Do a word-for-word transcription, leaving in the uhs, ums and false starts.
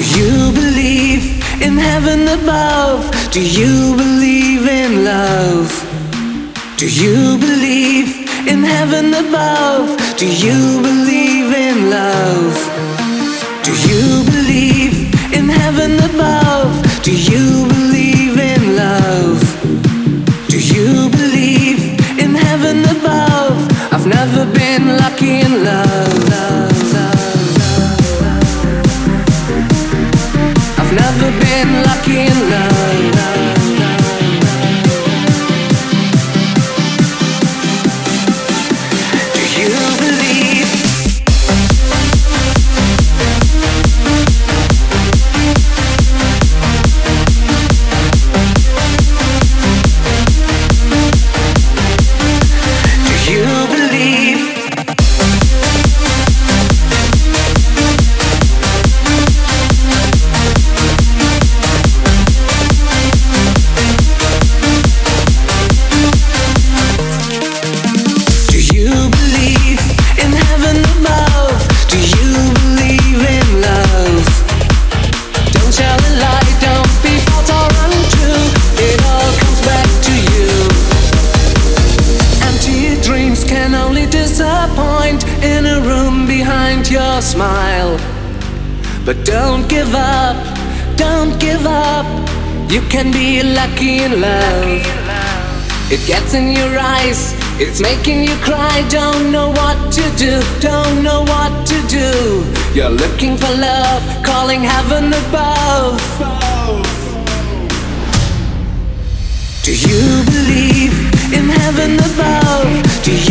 you believe in heaven above? Do you believe in love? Do you believe in heaven above? Do you believe in love? Do you believe in heaven above? Do you believe in love? Do you believe in heaven above? I've never been lucky in love, love, love, love. I've never been lucky in love, love, love, love. Do you believe? Do you believe? Do you believe in heaven above? Do you believe in love? Don't tell a lie, don't be false or untrue. It all comes back to you. Empty dreams can only disappoint in a room behind your smile. But don't give up, don't give up. You can be lucky in love. It gets in your eyes, it's making you cry. Don't know what to do, don't know what to do. You're looking for love, calling heaven above. Do you believe in heaven above? Do